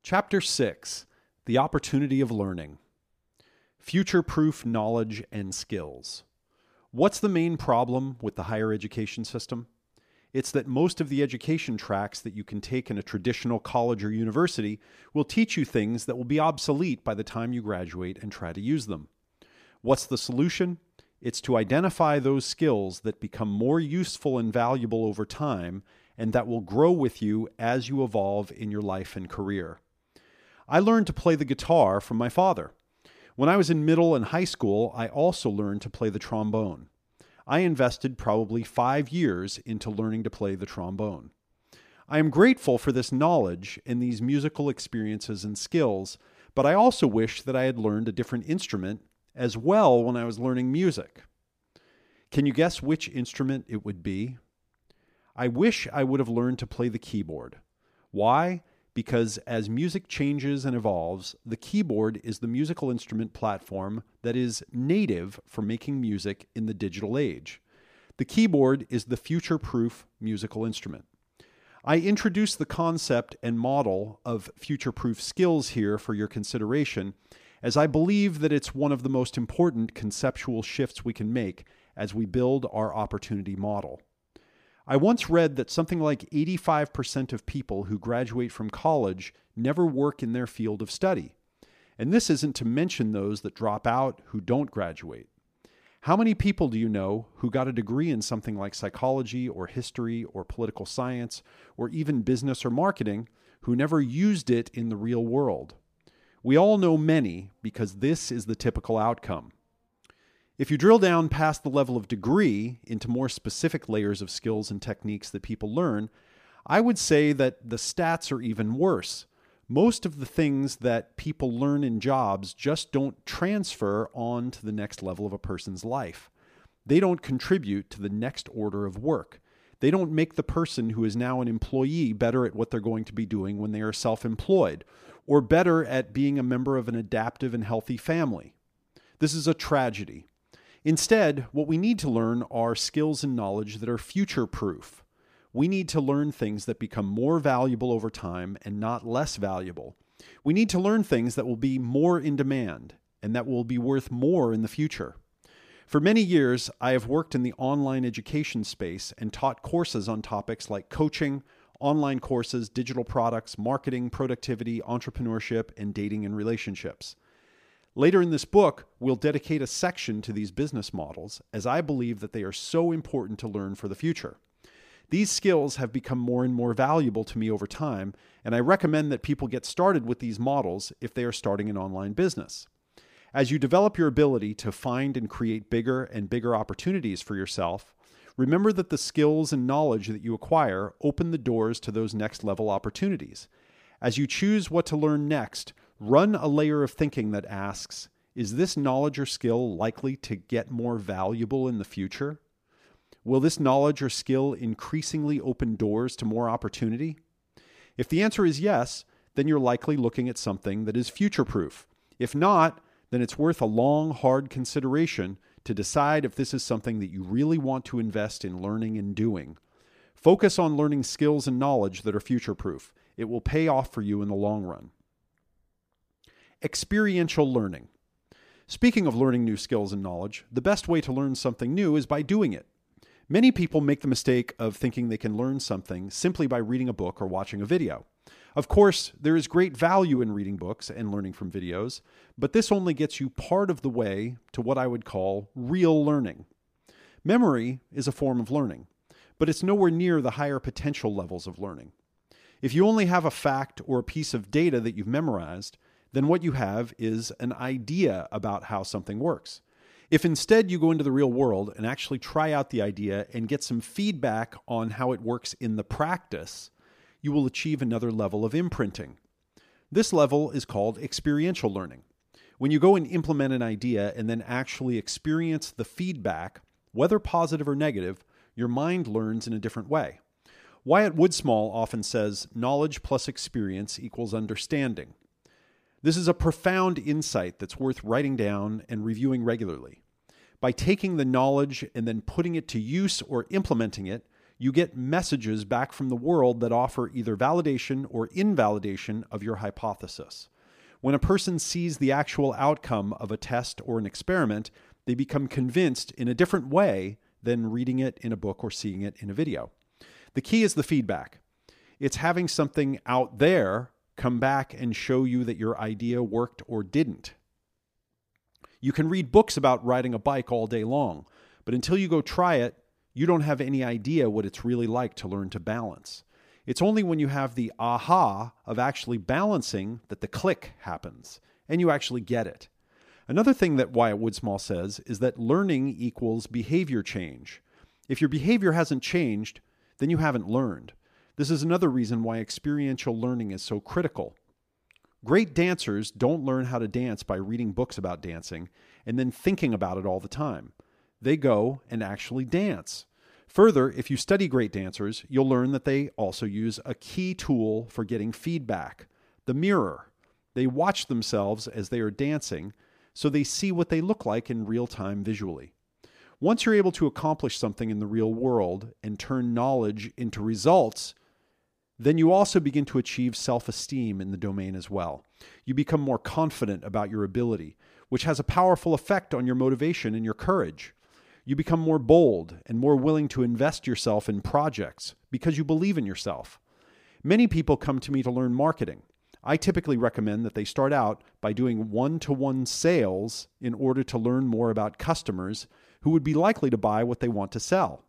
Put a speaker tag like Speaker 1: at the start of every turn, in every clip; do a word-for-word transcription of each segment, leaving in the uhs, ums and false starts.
Speaker 1: Chapter six, The Opportunity of Learning. Future-proof knowledge and skills. What's the main problem with the higher education system? It's that most of the education tracks that you can take in a traditional college or university will teach you things that will be obsolete by the time you graduate and try to use them. What's the solution? It's to identify those skills that become more useful and valuable over time and that will grow with you as you evolve in your life and career. I learned to play the guitar from my father. When I was in middle and high school, I also learned to play the trombone. I invested probably five years into learning to play the trombone. I am grateful for this knowledge and these musical experiences and skills, but I also wish that I had learned a different instrument as well when I was learning music. Can you guess which instrument it would be? I wish I would have learned to play the keyboard. Why? Because as music changes and evolves, the keyboard is the musical instrument platform that is native for making music in the digital age. The keyboard is the future-proof musical instrument. I introduce the concept and model of future-proof skills here for your consideration, as I believe that it's one of the most important conceptual shifts we can make as we build our opportunity model. I once read that something like eighty-five percent of people who graduate from college never work in their field of study. And this isn't to mention those that drop out who don't graduate. How many people do you know who got a degree in something like psychology or history or political science or even business or marketing who never used it in the real world? We all know many because this is the typical outcome. If you drill down past the level of degree into more specific layers of skills and techniques that people learn, I would say that the stats are even worse. Most of the things that people learn in jobs just don't transfer on to the next level of a person's life. They don't contribute to the next order of work. They don't make the person who is now an employee better at what they're going to be doing when they are self-employed, or better at being a member of an adaptive and healthy family. This is a tragedy. Instead, what we need to learn are skills and knowledge that are future-proof. We need to learn things that become more valuable over time and not less valuable. We need to learn things that will be more in demand and that will be worth more in the future. For many years, I have worked in the online education space and taught courses on topics like coaching, online courses, digital products, marketing, productivity, entrepreneurship, and dating and relationships. Later in this book, we'll dedicate a section to these business models, as I believe that they are so important to learn for the future. These skills have become more and more valuable to me over time, and I recommend that people get started with these models if they are starting an online business. As you develop your ability to find and create bigger and bigger opportunities for yourself, remember that the skills and knowledge that you acquire open the doors to those next level opportunities. As you choose what to learn next, run a layer of thinking that asks, is this knowledge or skill likely to get more valuable in the future? Will this knowledge or skill increasingly open doors to more opportunity? If the answer is yes, then you're likely looking at something that is future-proof. If not, then it's worth a long, hard consideration to decide if this is something that you really want to invest in learning and doing. Focus on learning skills and knowledge that are future-proof. It will pay off for you in the long run. Experiential learning. Speaking of learning new skills and knowledge, the best way to learn something new is by doing it. Many people make the mistake of thinking they can learn something simply by reading a book or watching a video. Of course, there is great value in reading books and learning from videos, but this only gets you part of the way to what I would call real learning. Memory is a form of learning, but it's nowhere near the higher potential levels of learning. If you only have a fact or a piece of data that you've memorized, then what you have is an idea about how something works. If instead you go into the real world and actually try out the idea and get some feedback on how it works in the practice, you will achieve another level of imprinting. This level is called experiential learning. When you go and implement an idea and then actually experience the feedback, whether positive or negative, your mind learns in a different way. Wyatt Woodsmall often says, knowledge plus experience equals understanding. This is a profound insight that's worth writing down and reviewing regularly. By taking the knowledge and then putting it to use or implementing it, You get messages back from the world that offer either validation or invalidation of your hypothesis. When a person sees the actual outcome of a test or an experiment, they become convinced in a different way than reading it in a book or seeing it in a video. The key is the feedback. It's having something out there come back and show you that your idea worked or didn't. You can read books about riding a bike all day long, but until you go try it, you don't have any idea what it's really like to learn to balance. It's only when you have the aha of actually balancing that the click happens, and you actually get it. Another thing that Wyatt Woodsmall says is that learning equals behavior change. If your behavior hasn't changed, then you haven't learned. This is another reason why experiential learning is so critical. Great dancers don't learn how to dance by reading books about dancing and then thinking about it all the time. They go and actually dance. Further, if you study great dancers, you'll learn that they also use a key tool for getting feedback, the mirror. They watch themselves as they are dancing, so they see what they look like in real time visually. Once you're able to accomplish something in the real world and turn knowledge into results, then you also begin to achieve self-esteem in the domain as well. You become more confident about your ability, which has a powerful effect on your motivation and your courage. You become more bold and more willing to invest yourself in projects because you believe in yourself. Many people come to me to learn marketing. I typically recommend that they start out by doing one-to-one sales in order to learn more about customers who would be likely to buy what they want to sell.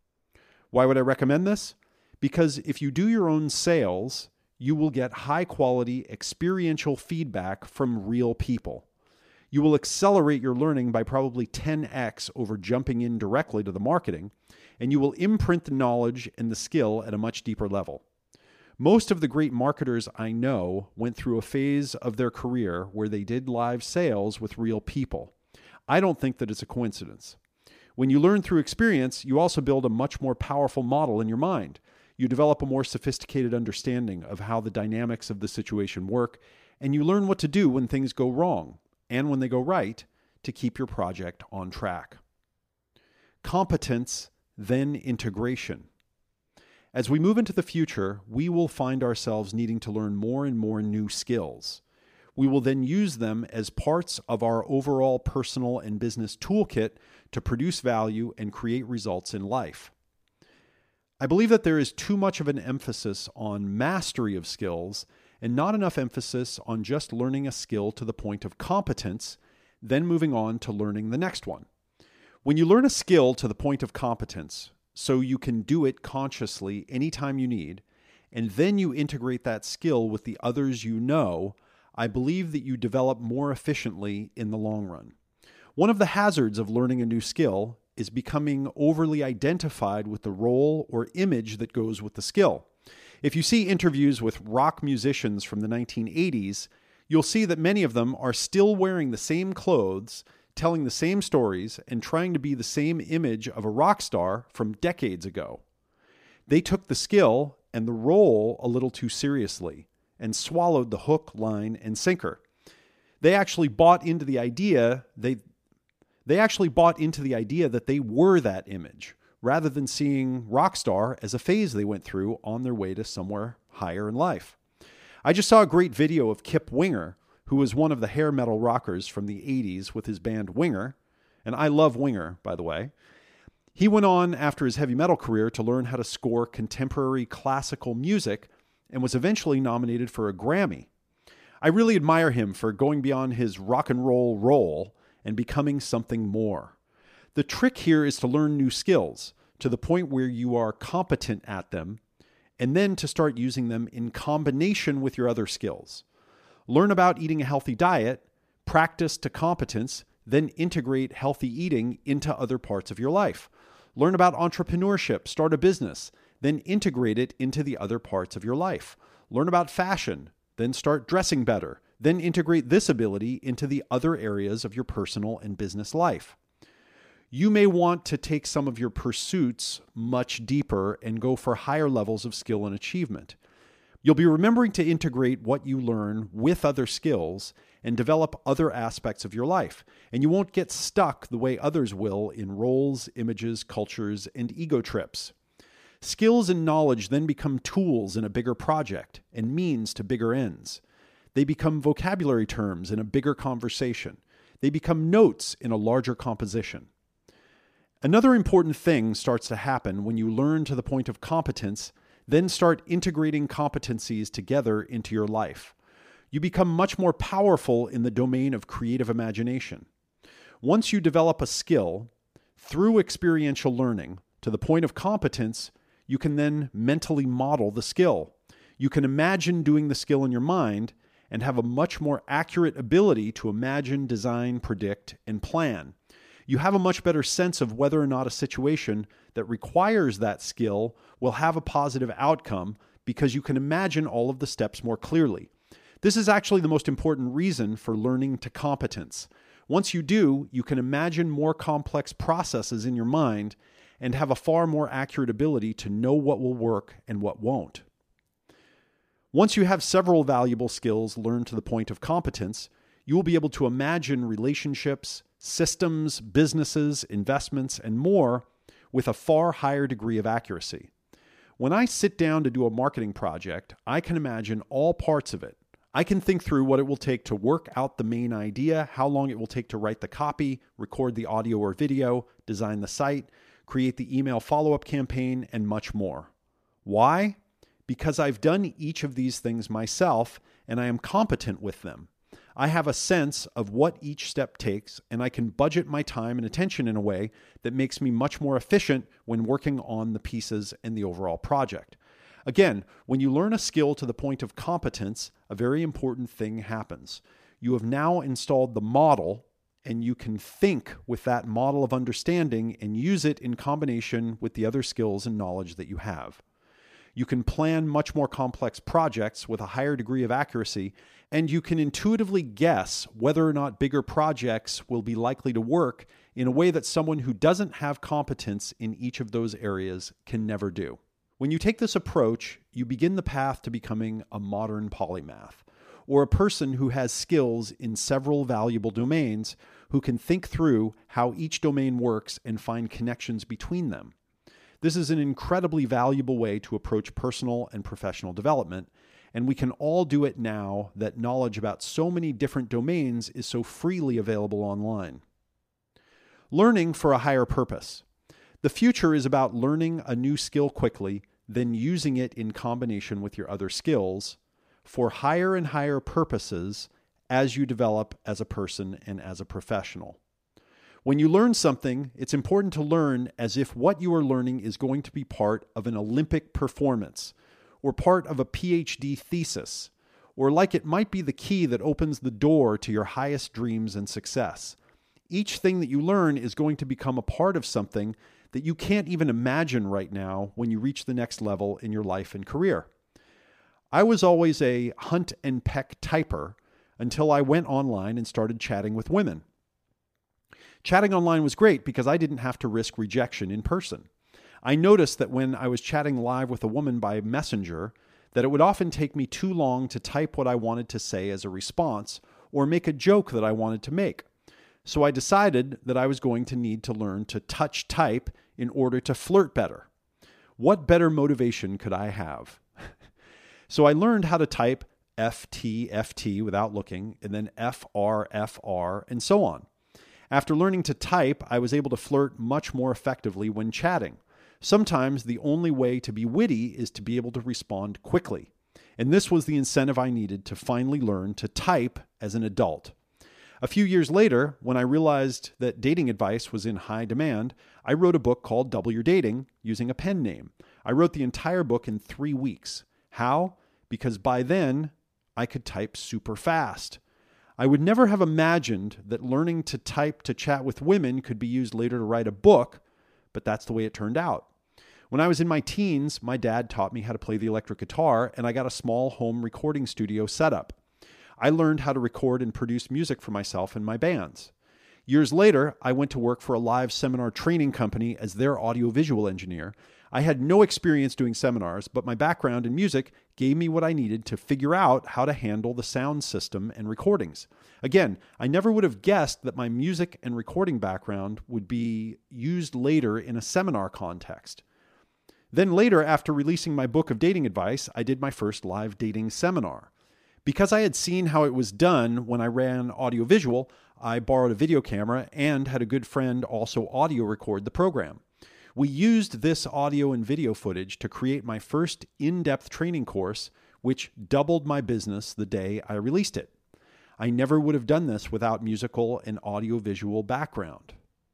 Speaker 1: Why would I recommend this? Because if you do your own sales, you will get high-quality experiential feedback from real people. You will accelerate your learning by probably ten x over jumping in directly to the marketing, and you will imprint the knowledge and the skill at a much deeper level. Most of the great marketers I know went through a phase of their career where they did live sales with real people. I don't think that it's a coincidence. When you learn through experience, you also build a much more powerful model in your mind. You develop a more sophisticated understanding of how the dynamics of the situation work, and you learn what to do when things go wrong and when they go right to keep your project on track. Competence, then integration. As we move into the future, we will find ourselves needing to learn more and more new skills. We will then use them as parts of our overall personal and business toolkit to produce value and create results in life. I believe that there is too much of an emphasis on mastery of skills and not enough emphasis on just learning a skill to the point of competence, then moving on to learning the next one. When you learn a skill to the point of competence, so you can do it consciously anytime you need, and then you integrate that skill with the others you know, I believe that you develop more efficiently in the long run. One of the hazards of learning a new skill is becoming overly identified with the role or image that goes with the skill. If you see interviews with rock musicians from the nineteen eighties, you'll see that many of them are still wearing the same clothes, telling the same stories, and trying to be the same image of a rock star from decades ago. They took the skill and the role a little too seriously and swallowed the hook, line, and sinker. They actually bought into the idea they they actually bought into the idea that they were that image, rather than seeing rock star as a phase they went through on their way to somewhere higher in life. I just saw a great video of Kip Winger, who was one of the hair metal rockers from the eighties with his band Winger, and I love Winger, by the way. He went on after his heavy metal career to learn how to score contemporary classical music and was eventually nominated for a Grammy. I really admire him for going beyond his rock and roll role and becoming something more. The trick here is to learn new skills to the point where you are competent at them, and then to start using them in combination with your other skills. Learn about eating a healthy diet, practice to competence, then integrate healthy eating into other parts of your life. Learn about entrepreneurship, start a business, then integrate it into the other parts of your life. Learn about fashion, then start dressing better, then integrate this ability into the other areas of your personal and business life. You may want to take some of your pursuits much deeper and go for higher levels of skill and achievement. You'll be remembering to integrate what you learn with other skills and develop other aspects of your life. And you won't get stuck the way others will in roles, images, cultures, and ego trips. Skills and knowledge then become tools in a bigger project and means to bigger ends. They become vocabulary terms in a bigger conversation. They become notes in a larger composition. Another important thing starts to happen when you learn to the point of competence, then start integrating competencies together into your life. You become much more powerful in the domain of creative imagination. Once you develop a skill through experiential learning to the point of competence, you can then mentally model the skill. You can imagine doing the skill in your mind and have a much more accurate ability to imagine, design, predict, and plan. You have a much better sense of whether or not a situation that requires that skill will have a positive outcome because you can imagine all of the steps more clearly. This is actually the most important reason for learning to competence. Once you do, you can imagine more complex processes in your mind and have a far more accurate ability to know what will work and what won't. Once you have several valuable skills learned to the point of competence, you will be able to imagine relationships, systems, businesses, investments, and more with a far higher degree of accuracy. When I sit down to do a marketing project, I can imagine all parts of it. I can think through what it will take to work out the main idea, how long it will take to write the copy, record the audio or video, design the site, create the email follow-up campaign, and much more. Why? Because I've done each of these things myself, and I am competent with them. I have a sense of what each step takes, and I can budget my time and attention in a way that makes me much more efficient when working on the pieces and the overall project. Again, when you learn a skill to the point of competence, a very important thing happens. You have now installed the model, and you can think with that model of understanding and use it in combination with the other skills and knowledge that you have. You can plan much more complex projects with a higher degree of accuracy, and you can intuitively guess whether or not bigger projects will be likely to work in a way that someone who doesn't have competence in each of those areas can never do. When you take this approach, you begin the path to becoming a modern polymath, or a person who has skills in several valuable domains, who can think through how each domain works and find connections between them. This is an incredibly valuable way to approach personal and professional development, and we can all do it now that knowledge about so many different domains is so freely available online. Learning for a higher purpose. The future is about learning a new skill quickly, then using it in combination with your other skills for higher and higher purposes as you develop as a person and as a professional. When you learn something, it's important to learn as if what you are learning is going to be part of an Olympic performance, or part of a P H D thesis, or like it might be the key that opens the door to your highest dreams and success. Each thing that you learn is going to become a part of something that you can't even imagine right now when you reach the next level in your life and career. I was always a hunt and peck typer until I went online and started chatting with women. Chatting online was great because I didn't have to risk rejection in person. I noticed that when I was chatting live with a woman by Messenger, that it would often take me too long to type what I wanted to say as a response or make a joke that I wanted to make. So I decided that I was going to need to learn to touch type in order to flirt better. What better motivation could I have? So I learned how to type F T F T without looking, and then F R F R, and so on. After learning to type, I was able to flirt much more effectively when chatting. Sometimes the only way to be witty is to be able to respond quickly. And this was the incentive I needed to finally learn to type as an adult. A few years later, when I realized that dating advice was in high demand, I wrote a book called Double Your Dating using a pen name. I wrote the entire book in three weeks. How? Because by then, I could type super fast. I would never have imagined that learning to type to chat with women could be used later to write a book, but that's the way it turned out. When I was in my teens, my dad taught me how to play the electric guitar, and I got a small home recording studio set up. I learned how to record and produce music for myself and my bands. Years later, I went to work for a live seminar training company as their audiovisual engineer. I had no experience doing seminars, but my background in music gave me what I needed to figure out how to handle the sound system and recordings. Again, I never would have guessed that my music and recording background would be used later in a seminar context. Then later, after releasing my book of dating advice, I did my first live dating seminar. Because I had seen how it was done when I ran audiovisual, I borrowed a video camera and had a good friend also audio record the program. We used this audio and video footage to create my first in-depth training course, which doubled my business the day I released it. I never would have done this without musical and audiovisual background.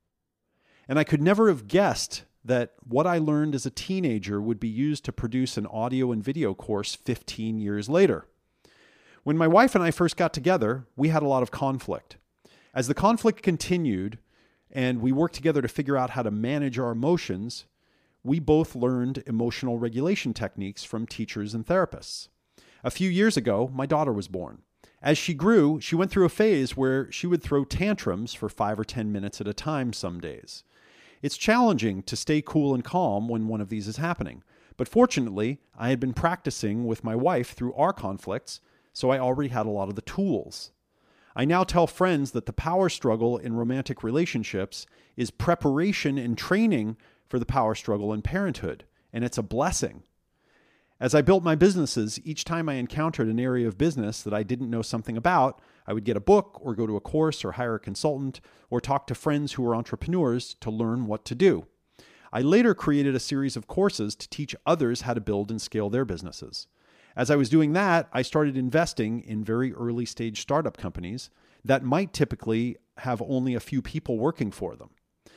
Speaker 1: And I could never have guessed that what I learned as a teenager would be used to produce an audio and video course fifteen years later. When my wife and I first got together, we had a lot of conflict. As the conflict continued and we worked together to figure out how to manage our emotions, we both learned emotional regulation techniques from teachers and therapists. A few years ago, my daughter was born. As she grew, she went through a phase where she would throw tantrums for five or ten minutes at a time some days. It's challenging to stay cool and calm when one of these is happening. But fortunately, I had been practicing with my wife through our conflicts, so I already had a lot of the tools. I now tell friends that the power struggle in romantic relationships is preparation and training for the power struggle in parenthood, and it's a blessing. As I built my businesses, each time I encountered an area of business that I didn't know something about, I would get a book or go to a course or hire a consultant or talk to friends who were entrepreneurs to learn what to do. I later created a series of courses to teach others how to build and scale their businesses. As I was doing that, I started investing in very early stage startup companies that might typically have only a few people working for them.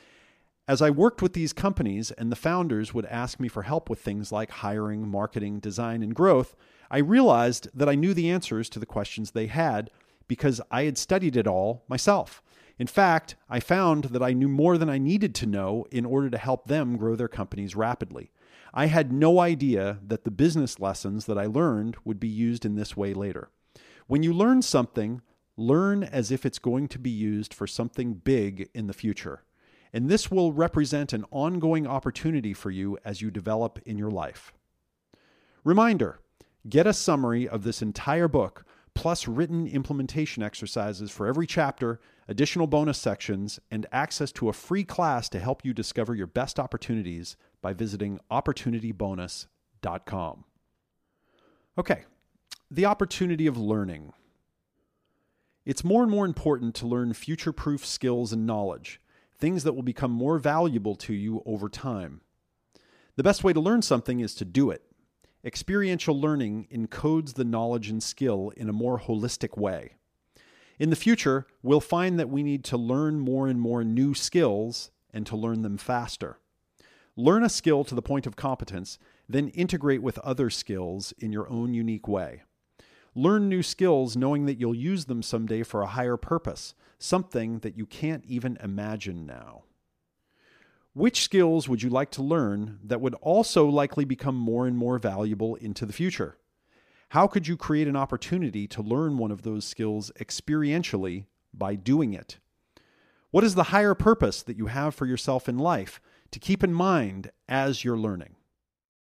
Speaker 1: As I worked with these companies and the founders would ask me for help with things like hiring, marketing, design, and growth, I realized that I knew the answers to the questions they had because I had studied it all myself. In fact, I found that I knew more than I needed to know in order to help them grow their companies rapidly. I had no idea that the business lessons that I learned would be used in this way later. When you learn something, learn as if it's going to be used for something big in the future. And this will represent an ongoing opportunity for you as you develop in your life. Reminder, get a summary of this entire book, plus written implementation exercises for every chapter, additional bonus sections, and access to a free class to help you discover your best opportunities by visiting opportunity bonus dot com. Okay, the opportunity of learning. It's more and more important to learn future-proof skills and knowledge, things that will become more valuable to you over time. The best way to learn something is to do it. Experiential learning encodes the knowledge and skill in a more holistic way. In the future, we'll find that we need to learn more and more new skills and to learn them faster. Learn a skill to the point of competence, then integrate with other skills in your own unique way. Learn new skills knowing that you'll use them someday for a higher purpose, something that you can't even imagine now. Which skills would you like to learn that would also likely become more and more valuable into the future? How could you create an opportunity to learn one of those skills experientially by doing it? What is the higher purpose that you have for yourself in life to keep in mind as you're learning?